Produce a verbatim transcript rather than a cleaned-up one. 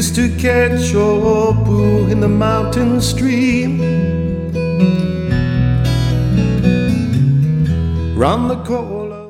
used to catch your pool in the mountain stream. Round the corner